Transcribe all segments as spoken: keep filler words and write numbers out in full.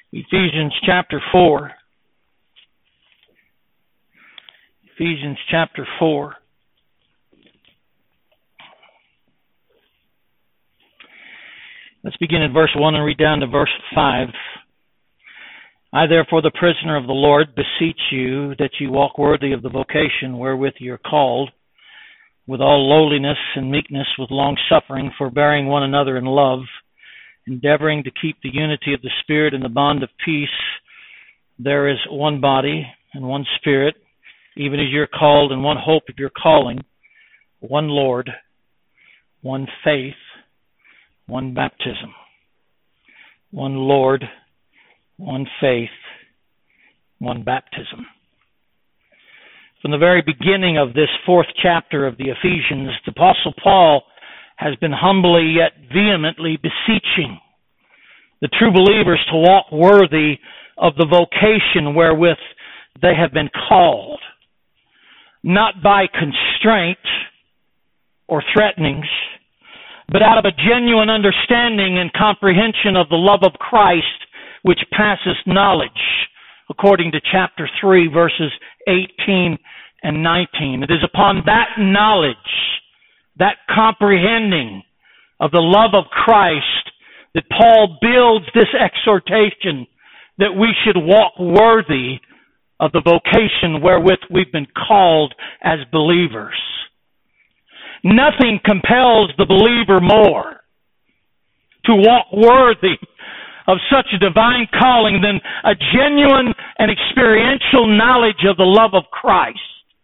Ephesians chapter four. Ephesians chapter four. Let's begin at verse one and read down to verse five. I therefore, the prisoner of the Lord, beseech you that you walk worthy of the vocation wherewith you are called, with all lowliness and meekness, with long-suffering, forbearing one another in love, endeavoring to keep the unity of the Spirit in the bond of peace. There is one body and one Spirit, even as you're called, and one hope of your calling, one Lord, one faith, one baptism, one Lord, one faith, one baptism. From the very beginning of this fourth chapter of the Ephesians, the Apostle Paul has been humbly yet vehemently beseeching the true believers to walk worthy of the vocation wherewith they have been called, not by constraint or threatenings, but out of a genuine understanding and comprehension of the love of Christ, which passes knowledge, according to chapter three, verses eighteen and nineteen. It is upon that knowledge, that comprehending of the love of Christ, that Paul builds this exhortation that we should walk worthy of the vocation wherewith we've been called as believers. Nothing compels the believer more to walk worthy of such a divine calling than a genuine and experiential knowledge of the love of Christ.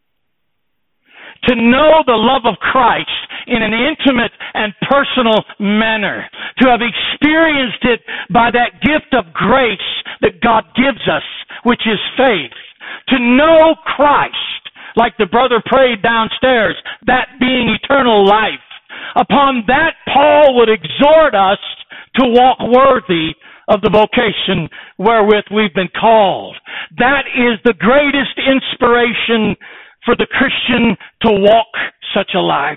To know the love of Christ in an intimate and personal manner. To have experienced it by that gift of grace that God gives us, which is faith. To know Christ, like the brother prayed downstairs, that being eternal life. Upon that, Paul would exhort us to walk worthy of the vocation wherewith we've been called. That is the greatest inspiration for the Christian to walk such a life.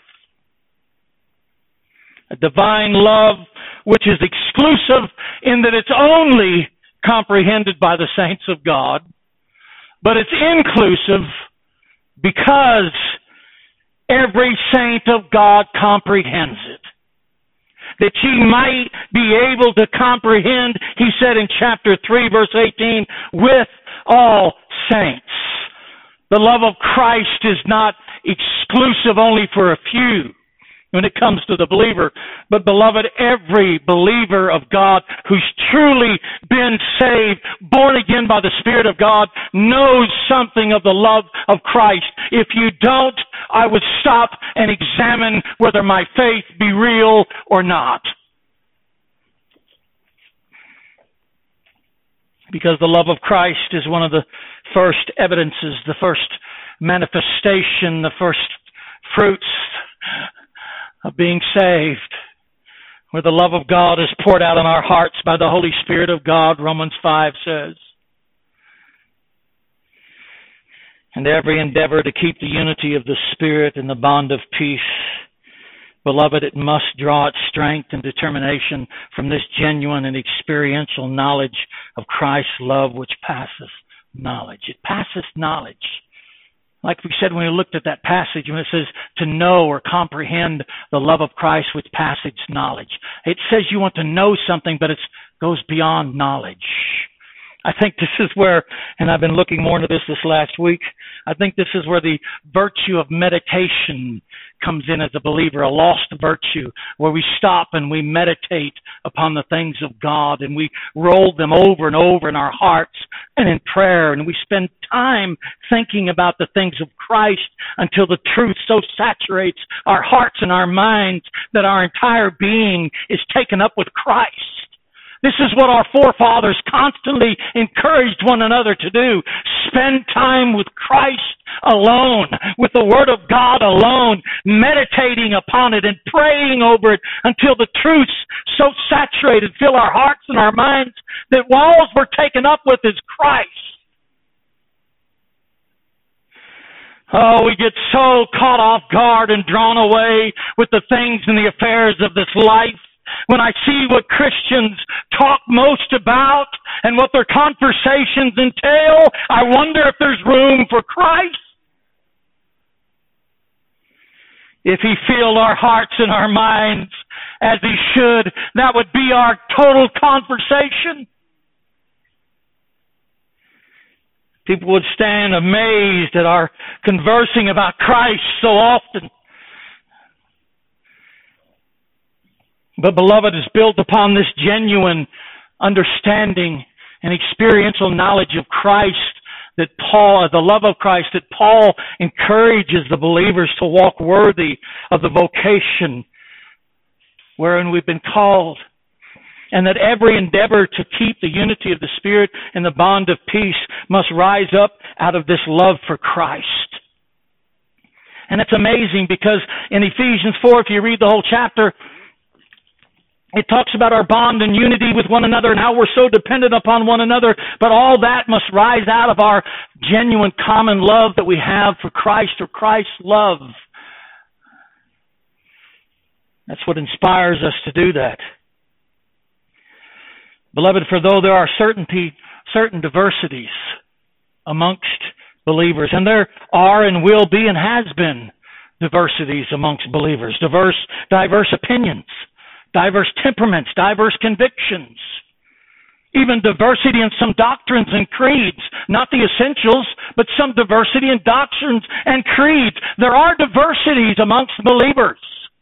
A divine love which is exclusive in that it's only comprehended by the saints of God, but it's inclusive because every saint of God comprehends it. That ye might be able to comprehend, he said in chapter three, verse eighteen, with all saints. The love of Christ is not exclusive only for a few when it comes to the believer, but beloved, every believer of God who's truly been saved, born again by the Spirit of God, knows something of the love of Christ. If you don't, I would stop and examine whether my faith be real or not. Because the love of Christ is one of the first evidences, the first manifestation, the first fruits of being saved, where the love of God is poured out in our hearts by the Holy Spirit of God, Romans five says. And every endeavor to keep the unity of the Spirit in the bond of peace. Beloved, it must draw its strength and determination from this genuine and experiential knowledge of Christ's love, which passes knowledge. It passes knowledge. Like we said when we looked at that passage, when it says to know or comprehend the love of Christ with passage knowledge. It says you want to know something, but it goes beyond knowledge. I think this is where, and I've been looking more into this this last week, I think this is where the virtue of meditation comes in as a believer, a lost virtue, where we stop and we meditate upon the things of God and we roll them over and over in our hearts and in prayer, and we spend time thinking about the things of Christ until the truth so saturates our hearts and our minds that our entire being is taken up with Christ. This is what our forefathers constantly encouraged one another to do. Spend time with Christ alone, with the Word of God alone, meditating upon it and praying over it until the truths so saturated fill our hearts and our minds that all we're taken up with is Christ. Oh, we get so caught off guard and drawn away with the things and the affairs of this life when I see what Christians talk most about and what their conversations entail, I wonder if there's room for Christ. If He filled our hearts and our minds as He should, that would be our total conversation. People would stand amazed at our conversing about Christ so often. But beloved, it's built upon this genuine understanding and experiential knowledge of Christ that Paul, the love of Christ, that Paul encourages the believers to walk worthy of the vocation wherein we've been called. And that every endeavor to keep the unity of the Spirit and the bond of peace must rise up out of this love for Christ. And it's amazing because in Ephesians four, if you read the whole chapter, it talks about our bond and unity with one another and how we're so dependent upon one another. But all that must rise out of our genuine common love that we have for Christ, or Christ's love. That's what inspires us to do that. Beloved, for though there are certainty, certain diversities amongst believers, and there are and will be and has been diversities amongst believers, diverse, diverse opinions, diverse temperaments, diverse convictions, even diversity in some doctrines and creeds, not the essentials, but some diversity in doctrines and creeds. There are diversities amongst believers.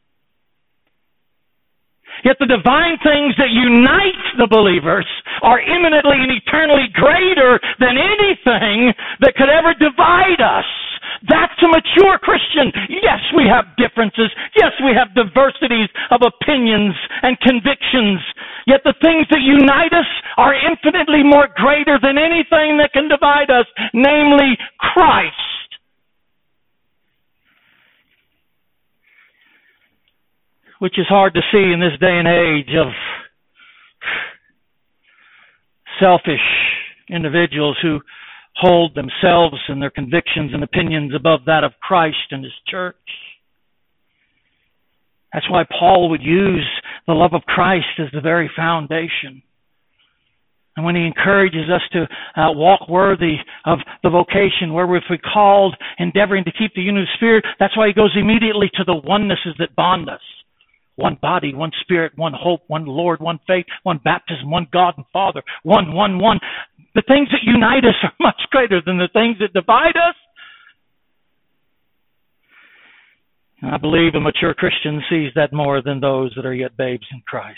Yet the divine things that unite the believers are imminently and eternally greater than anything that could ever divide us. That's a mature Christian. Yes, we have differences. Yes, we have diversities of opinions and convictions. Yet the things that unite us are infinitely more greater than anything that can divide us, namely Christ. Which is hard to see in this day and age of selfish individuals who hold themselves and their convictions and opinions above that of Christ and His church. That's why Paul would use the love of Christ as the very foundation. And when he encourages us to uh, walk worthy of the vocation wherewith we're called, endeavoring to keep the unity of the Spirit, that's why he goes immediately to the onenesses that bond us. One body, one Spirit, one hope, one Lord, one faith, one baptism, one God and Father, one, one, one. The things that unite us are much greater than the things that divide us. And I believe a mature Christian sees that more than those that are yet babes in Christ.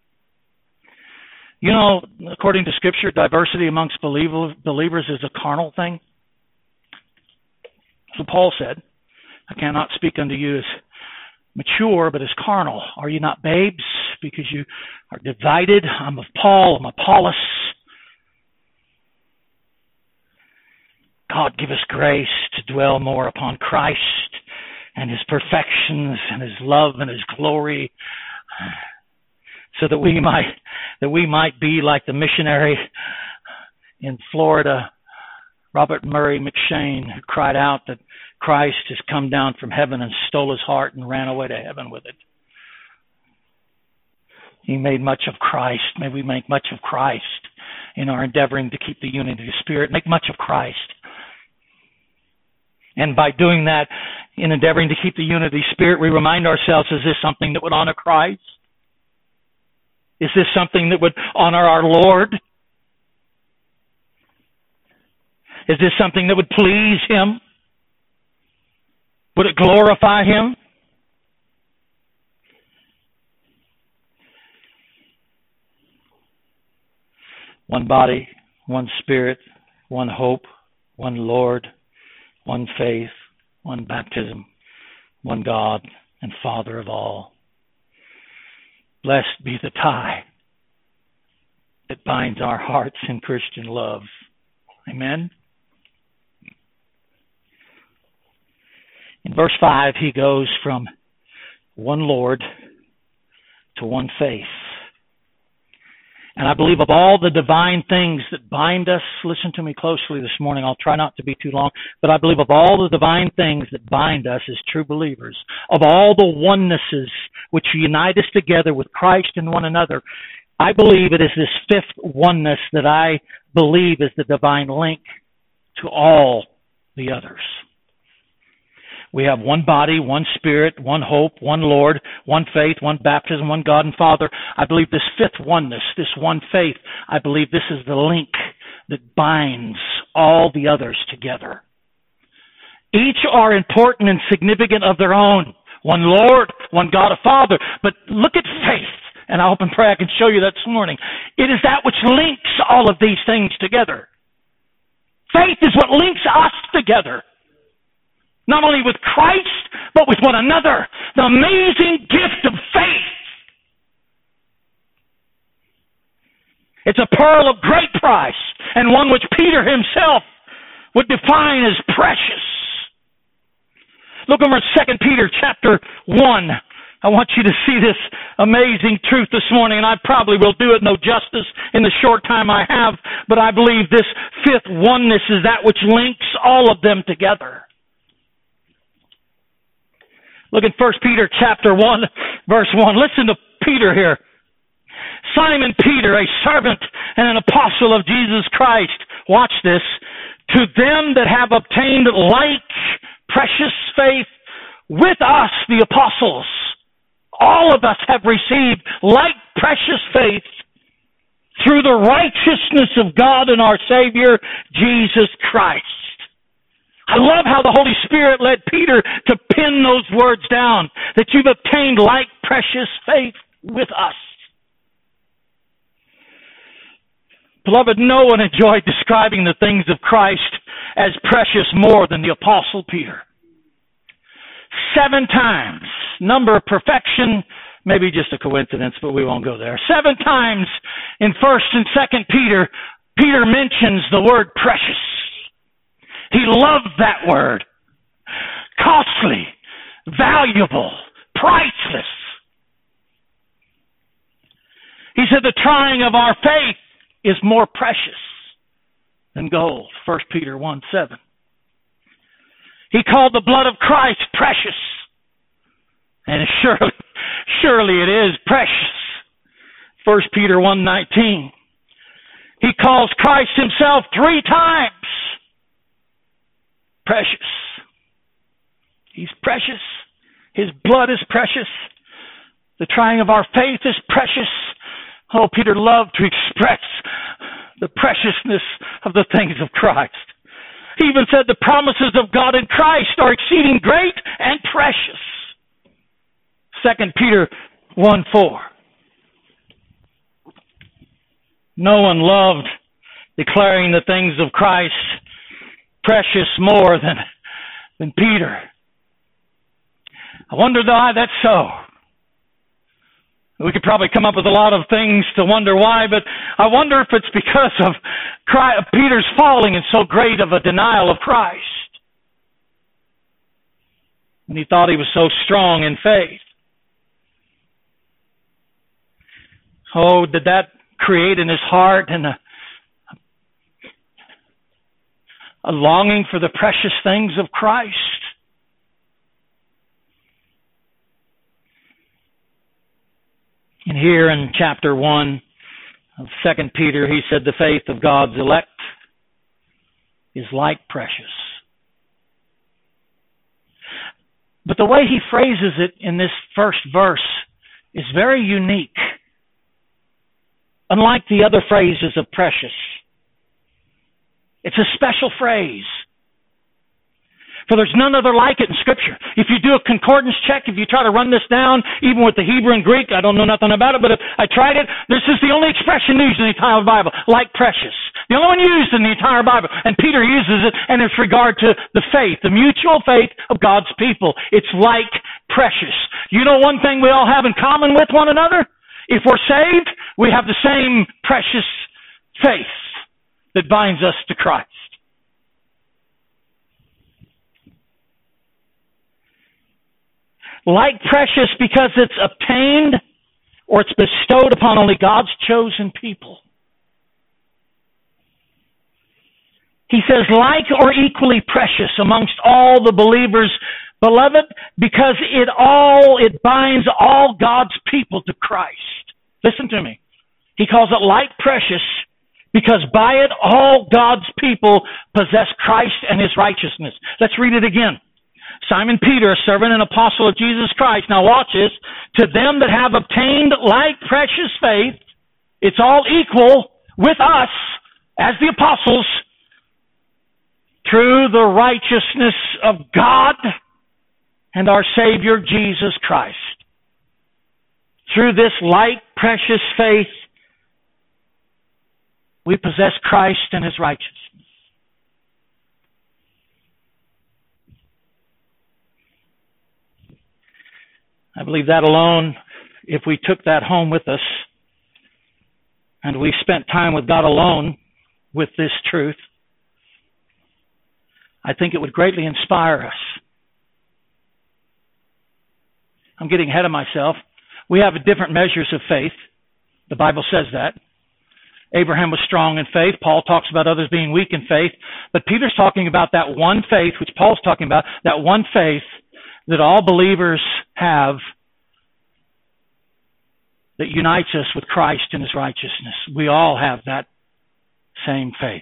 You know, according to Scripture, diversity amongst believers is a carnal thing. So Paul said, I cannot speak unto you as mature, but as carnal. Are you not babes? Because you are divided. I'm of Paul, I'm Apollos. God, give us grace to dwell more upon Christ and His perfections and His love and His glory, so that we might that we might be like the missionary in Florida, Robert Murray McShane, who cried out that Christ has come down from heaven and stole his heart and ran away to heaven with it. He made much of Christ. May we make much of Christ in our endeavoring to keep the unity of the Spirit. Make much of Christ. And by doing that, in endeavoring to keep the unity of the Spirit, we remind ourselves, is this something that would honor Christ? Is this something that would honor our Lord? Is this something that would please Him? Would it glorify Him? One body, one Spirit, one hope, one Lord, one faith, one baptism, one God and Father of all. Blessed be the tie that binds our hearts in Christian love. Amen. In verse five, he goes from one Lord to one faith. And I believe of all the divine things that bind us, listen to me closely this morning, I'll try not to be too long, but I believe of all the divine things that bind us as true believers, of all the onenesses which unite us together with Christ and one another, I believe it is this fifth oneness that I believe is the divine link to all the others. We have one body, one spirit, one hope, one Lord, one faith, one baptism, one God and Father. I believe this fifth oneness, this one faith, I believe this is the link that binds all the others together. Each are important and significant of their own. One Lord, one God and Father. But look at faith, and I hope and pray I can show you that this morning. It is that which links all of these things together. Faith is what links us together. Not only with Christ, but with one another. The amazing gift of faith. It's a pearl of great price, and one which Peter himself would define as precious. Look over at Second Peter chapter one. I want you to see this amazing truth this morning, and I probably will do it no justice in the short time I have, but I believe this fifth oneness is that which links all of them together. Look at First Peter chapter one, verse one. Listen to Peter here. Simon Peter, a servant and an apostle of Jesus Christ. Watch this. To them that have obtained like precious faith with us, the apostles. All of us have received like precious faith through the righteousness of God and our Savior, Jesus Christ. I love how the Holy Spirit led Peter to pen those words down, that you've obtained like precious faith with us. Beloved, no one enjoyed describing the things of Christ as precious more than the Apostle Peter. Seven times, number of perfection, maybe just a coincidence, but we won't go there. Seven times in First and Second Peter, Peter mentions the word precious. He loved that word. Costly, valuable, priceless. He said the trying of our faith is more precious than gold. First Peter one seven. He called the blood of Christ precious. And surely, surely it is precious. First Peter one nineteen. He calls Christ himself three times precious. He's precious. His blood is precious. The trying of our faith is precious. Oh, Peter loved to express the preciousness of the things of Christ. He even said the promises of God in Christ are exceeding great and precious. Second Peter one four. No one loved declaring the things of Christ precious more than, than Peter. I wonder why that's so. We could probably come up with a lot of things to wonder why, but I wonder if it's because of Christ, Peter's falling in so great of a denial of Christ. And he thought he was so strong in faith. Oh, did that create in his heart and a, a longing for the precious things of Christ? And here in chapter one of Second Peter, he said the faith of God's elect is like precious. But the way he phrases it in this first verse is very unique. Unlike the other phrases of precious. It's a special phrase. For there's none other like it in Scripture. If you do a concordance check, if you try to run this down, even with the Hebrew and Greek, I don't know nothing about it, but if I tried it, this is the only expression used in the entire Bible, like precious. The only one used in the entire Bible. And Peter uses it in its regard to the faith, the mutual faith of God's people. It's like precious. You know one thing we all have in common with one another? If we're saved, we have the same precious faith that binds us to Christ. Like precious because it's obtained or it's bestowed upon only God's chosen people. He says, like or equally precious amongst all the believers, beloved, because it all, it binds all God's people to Christ. Listen to me. He calls it like precious because by it all God's people possess Christ and His righteousness. Let's read it again. Simon Peter, a servant and apostle of Jesus Christ. Now watch this. To them that have obtained like precious faith, it's all equal with us as the apostles through the righteousness of God and our Savior Jesus Christ. Through this like precious faith, we possess Christ and His righteousness. I believe that alone, if we took that home with us and we spent time with God alone with this truth, I think it would greatly inspire us. I'm getting ahead of myself. We have different measures of faith. The Bible says that. Abraham was strong in faith. Paul talks about others being weak in faith. But Peter's talking about that one faith, which Paul's talking about, that one faith that all believers have that unites us with Christ and His righteousness. We all have that same faith.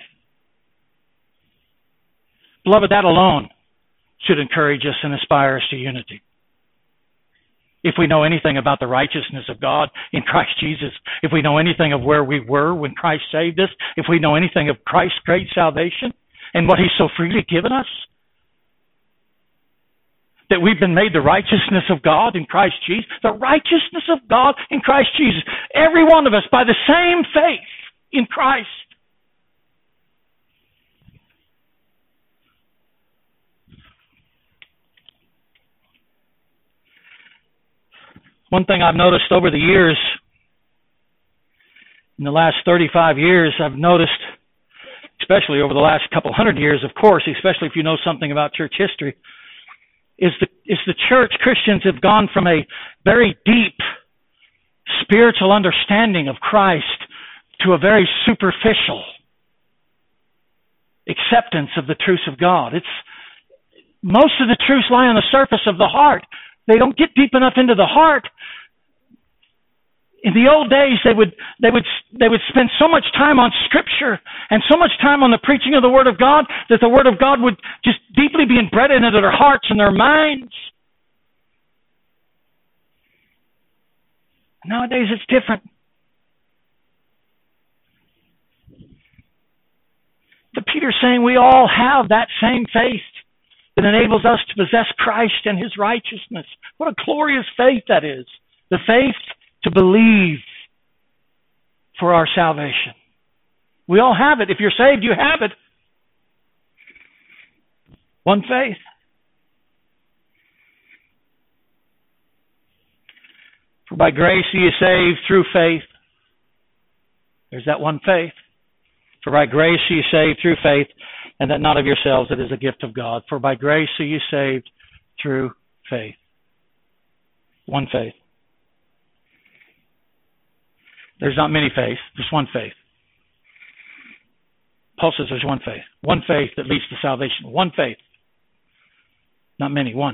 Beloved, that alone should encourage us and inspire us to unity. If we know anything about the righteousness of God in Christ Jesus, if we know anything of where we were when Christ saved us, if we know anything of Christ's great salvation and what He's so freely given us, that we've been made the righteousness of God in Christ Jesus, the righteousness of God in Christ Jesus, every one of us by the same faith in Christ. One thing I've noticed over the years, in the last thirty-five years, I've noticed, especially over the last couple hundred years, of course, especially if you know something about church history, is the is the church, Christians have gone from a very deep spiritual understanding of Christ to a very superficial acceptance of the truths of God. It's most of the truths lie on the surface of the heart. They don't get deep enough into the heart. In the old days, they would they would they would spend so much time on Scripture and so much time on the preaching of the Word of God that the Word of God would just deeply be inbred into their hearts and their minds. Nowadays, it's different. But Peter's saying we all have that same faith that enables us to possess Christ and His righteousness. What a glorious faith that is. The faith to believe for our salvation. We all have it. If you're saved, you have it. One faith. For by grace are you saved through faith. There's that one faith. For by grace are you saved through faith, and that not of yourselves, it is a gift of God. For by grace are you saved through faith. One faith. There's not many faiths. There's one faith. Paul says there's one faith. One faith that leads to salvation. One faith. Not many. One.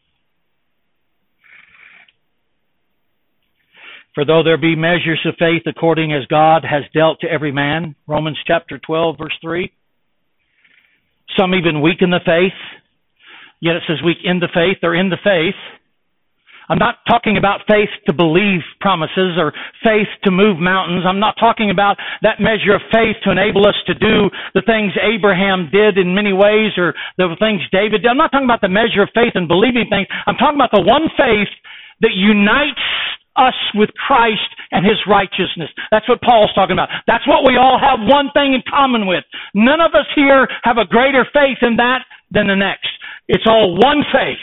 For though there be measures of faith according as God has dealt to every man, Romans chapter twelve, verse three, some even weaken the faith, yet it says weak in the faith, they're in the faith. I'm not talking about faith to believe promises or faith to move mountains. I'm not talking about that measure of faith to enable us to do the things Abraham did in many ways or the things David did. I'm not talking about the measure of faith and believing things. I'm talking about the one faith that unites us with Christ and His righteousness. That's what Paul's talking about. That's what we all have one thing in common with. None of us here have a greater faith in that than the next. It's all one faith.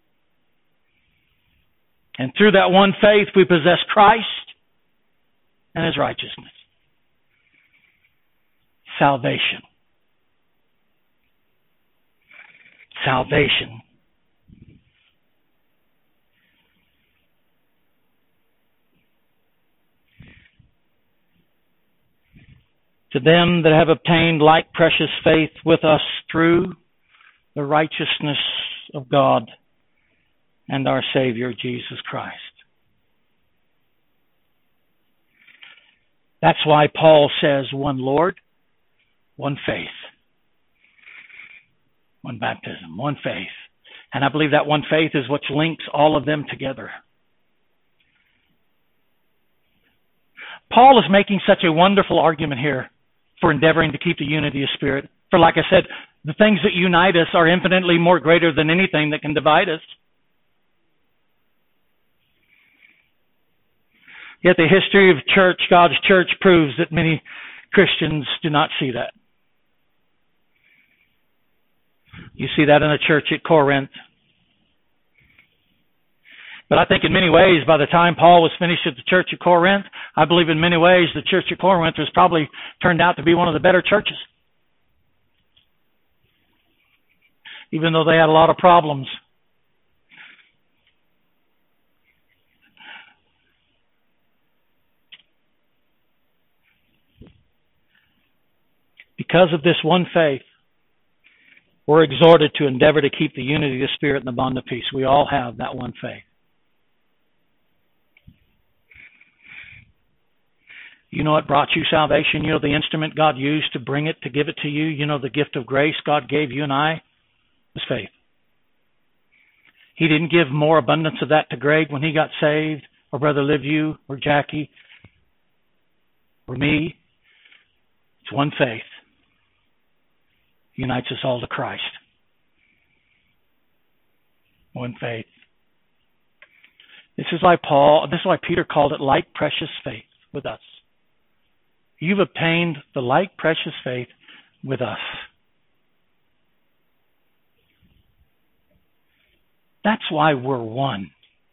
And through that one faith, we possess Christ and His righteousness. Salvation. Salvation. To them that have obtained like precious faith with us through the righteousness of God and our Savior, Jesus Christ. That's why Paul says one Lord, one faith, one baptism, one faith. And I believe that one faith is what links all of them together. Paul is making such a wonderful argument here for endeavoring to keep the unity of spirit. For like I said, the things that unite us are infinitely more greater than anything that can divide us. Yet the history of church, God's church, proves that many Christians do not see that. You see that in the church at Corinth. But I think in many ways, by the time Paul was finished at the church at Corinth, I believe in many ways the church at Corinth was probably turned out to be one of the better churches. Even though they had a lot of problems. Because of this one faith, we're exhorted to endeavor to keep the unity of the Spirit and the bond of peace. We all have that one faith. You know what brought you salvation? You know the instrument God used to bring it, to give it to you? You know the gift of grace God gave you and I? Was faith. He didn't give more abundance of that to Greg when he got saved, or Brother Liviu, or Jackie, or me. It's one faith. Unites us all to Christ. One faith. This is why Paul, this is why Peter called it like precious faith with us. You've obtained the like precious faith with us. That's why we're one.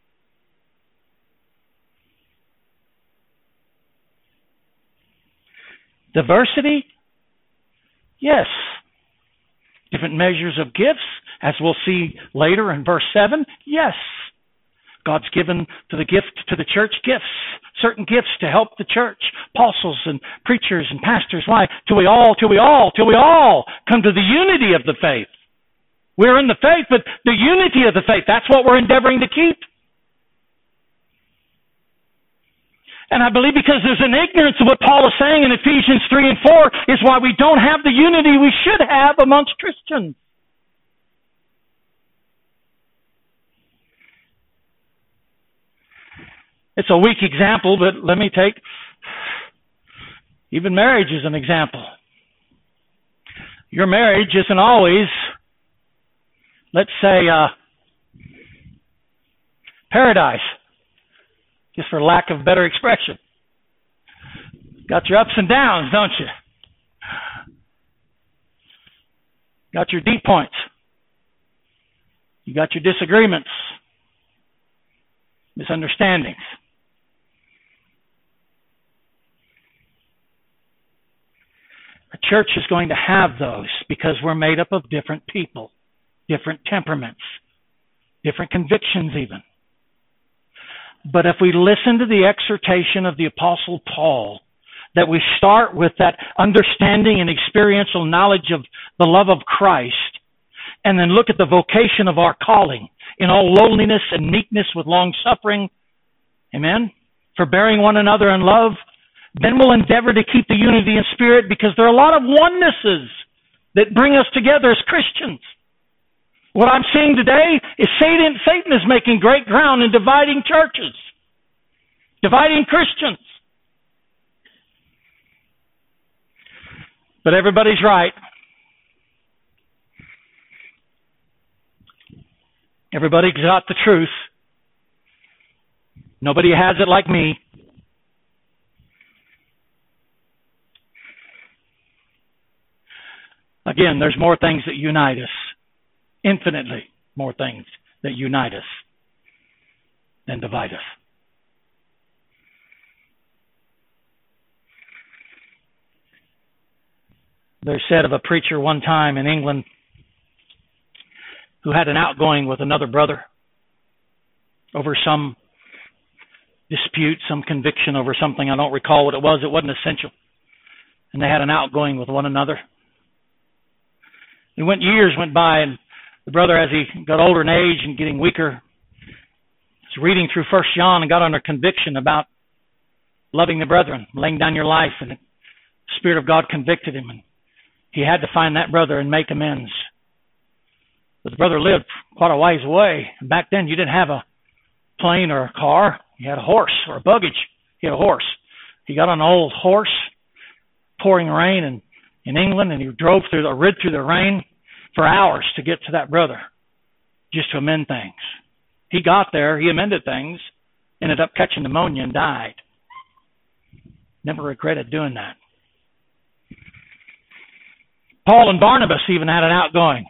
Diversity? Yes. Different measures of gifts, as we'll see later in verse seven? Yes. God's given to the gift to the church gifts, certain gifts to help the church, apostles and preachers and pastors. Why? Till we all, till we all, till we all come to the unity of the faith. We're in the faith, but the unity of the faith, that's what we're endeavoring to keep. And I believe because there's an ignorance of what Paul is saying in Ephesians three and four is why we don't have the unity we should have amongst Christians. It's a weak example, but let me take even marriage as an example. Your marriage isn't always, let's say, uh, paradise. Just for lack of better expression. Got your ups and downs, don't you? Got your deep points. You got your disagreements, misunderstandings. A church is going to have those because we're made up of different people, different temperaments, different convictions even. But if we listen to the exhortation of the Apostle Paul, that we start with that understanding and experiential knowledge of the love of Christ, and then look at the vocation of our calling in all lowliness and meekness with long suffering, amen, forbearing one another in love, then we'll endeavor to keep the unity in spirit, because there are a lot of onenesses that bring us together as Christians. What I'm seeing today is Satan, Satan is making great ground in dividing churches, dividing Christians. But everybody's right. Everybody's got the truth. Nobody has it like me. Again, there's more things that unite us. Infinitely more things that unite us than divide us. There's said of a preacher one time in England who had an outgoing with another brother over some dispute, some conviction over something. I don't recall what it was. It wasn't essential. and they had an outgoing with one another. It went years went by, and the brother, as he got older in age and getting weaker, was reading through First John and got under conviction about loving the brethren, laying down your life, and the Spirit of God convicted him, and he had to find that brother and make amends. But the brother lived quite a ways away. And back then, you didn't have a plane or a car. You had a horse or a buggy. He had a horse. He got on an old horse, pouring rain in, in England, and he drove through the, rid through the rain for hours to get to that brother, just to amend things. He got there, he amended things, ended up catching pneumonia and died. Never regretted doing that. Paul and Barnabas even had an outgoing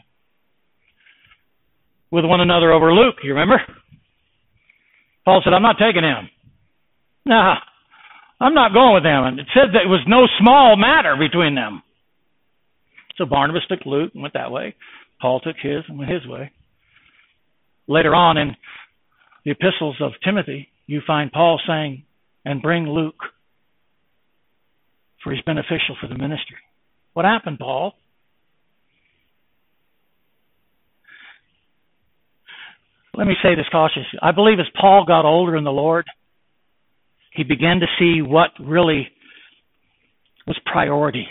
with one another over Luke, you remember? Paul said, I'm not taking him. No, I'm not going with them. And it said that it was no small matter between them. So Barnabas took Luke and went that way. Paul took his and went his way. Later on in the epistles of Timothy, you find Paul saying, and bring Luke, for he's beneficial for the ministry. What happened, Paul? Let me say this cautiously. I believe as Paul got older in the Lord, he began to see what really was priority.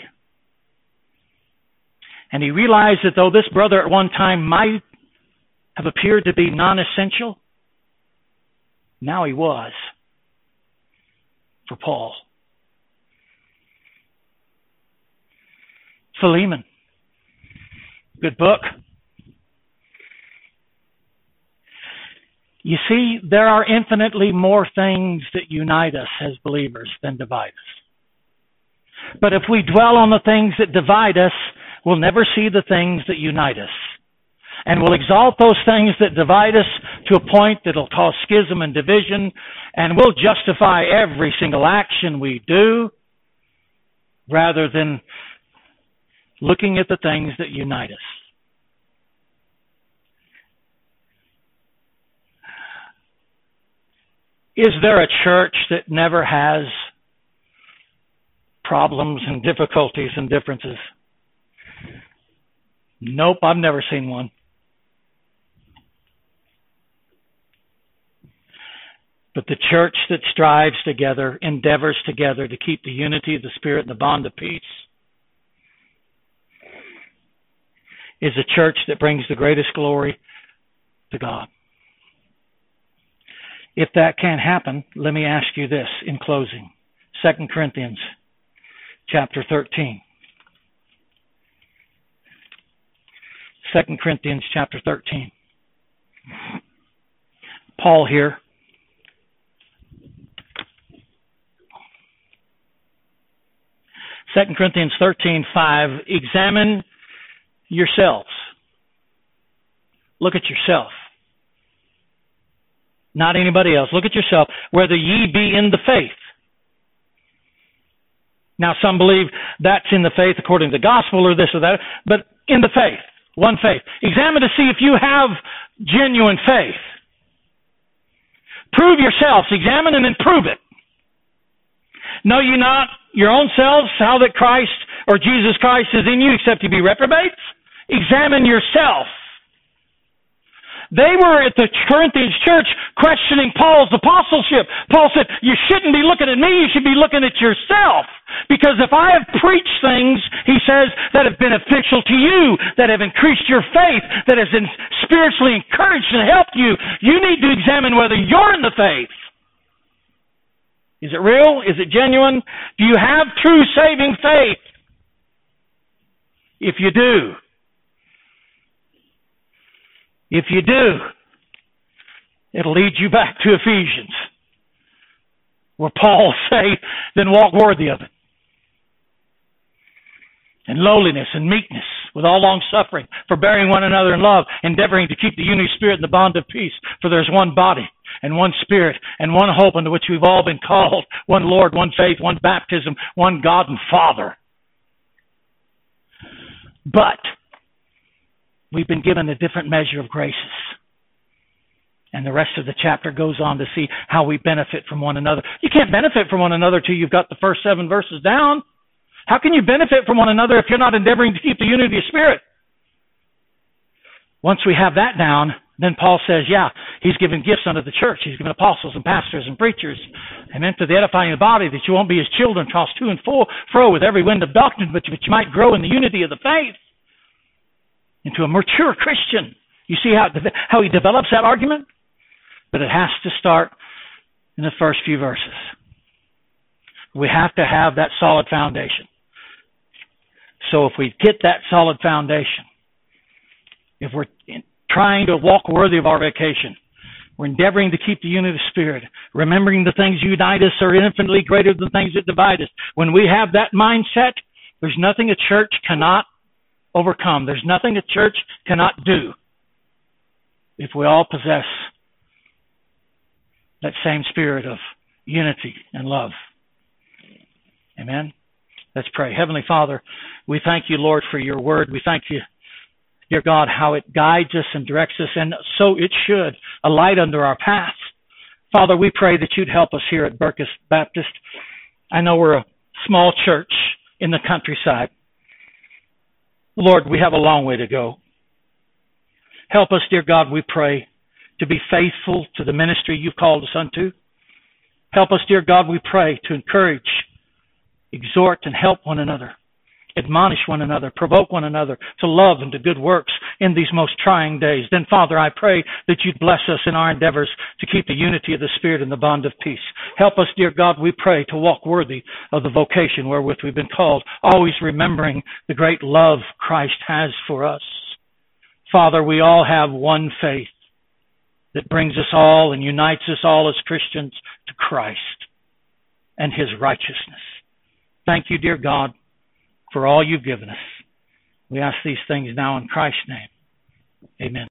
And he realized that though this brother at one time might have appeared to be non-essential, now he was for Paul. Philemon. Good book. You see, there are infinitely more things that unite us as believers than divide us. But if we dwell on the things that divide us, we'll never see the things that unite us. And we'll exalt those things that divide us to a point that'll cause schism and division, and we'll justify every single action we do rather than looking at the things that unite us. Is there a church that never has problems and difficulties and differences? Nope, I've never seen one. But the church that strives together, endeavors together to keep the unity of the Spirit and the bond of peace, is a church that brings the greatest glory to God. If that can't happen, let me ask you this in closing. Second Corinthians chapter thirteen. Second Corinthians chapter thirteen. Paul here. Second Corinthians thirteen five. Examine yourselves. Look at yourself. Not anybody else. Look at yourself, whether ye be in the faith. Now, some believe that's in the faith according to the gospel or this or that, but in the faith, one faith. Examine to see if you have genuine faith. Prove yourselves, examine and then prove it. Know ye not your own selves how that Christ or Jesus Christ is in you, except you be reprobates? Examine yourself. They were at the Corinthians church questioning Paul's apostleship. Paul said, you shouldn't be looking at me, you should be looking at yourself. Because if I have preached things, he says, that have been beneficial to you, that have increased your faith, that has spiritually encouraged and helped you, you need to examine whether you're in the faith. Is it real? Is it genuine? Do you have true saving faith? If you do, If you do, it'll lead you back to Ephesians, where Paul say, then walk worthy of it. And lowliness and meekness, with all long suffering, forbearing one another in love, endeavoring to keep the unity of spirit and the bond of peace. For there's one body and one Spirit and one hope unto which we've all been called, one Lord, one faith, one baptism, one God and Father. But we've been given a different measure of graces. And the rest of the chapter goes on to see how we benefit from one another. You can't benefit from one another till you've got the first seven verses down. How can you benefit from one another if you're not endeavoring to keep the unity of spirit? Once we have that down, then Paul says, yeah, he's given gifts unto the church. He's given apostles and pastors and preachers. Amen. To the edifying of the body, that you won't be as children tossed to and fro with every wind of doctrine, but you, but you might grow in the unity of the faith into a mature Christian. You see how, how he develops that argument? But it has to start in the first few verses. We have to have that solid foundation. So if we get that solid foundation, if we're trying to walk worthy of our vocation, we're endeavoring to keep the unity of spirit, remembering the things that unite us are infinitely greater than things that divide us. When we have that mindset, there's nothing a church cannot overcome. There's nothing a church cannot do if we all possess that same spirit of unity and love. Amen. Let's pray. Heavenly Father, we thank you, Lord, for your word. We thank you, dear God, how it guides us and directs us, and so it should, a light under our path. Father, we pray that you'd help us here at Burkess Baptist. I know we're a small church in the countryside. Lord, we have a long way to go. Help us, dear God, we pray, to be faithful to the ministry you've called us unto. Help us, dear God, we pray, to encourage, exhort, and help one another, admonish one another, provoke one another to love and to good works in these most trying days. Then, Father, I pray that you'd bless us in our endeavors to keep the unity of the Spirit and the bond of peace. Help us, dear God, we pray, to walk worthy of the vocation wherewith we've been called, always remembering the great love Christ has for us. Father, we all have one faith that brings us all and unites us all as Christians to Christ and his righteousness. Thank you, dear God, for all you've given us. We ask these things now in Christ's name. Amen.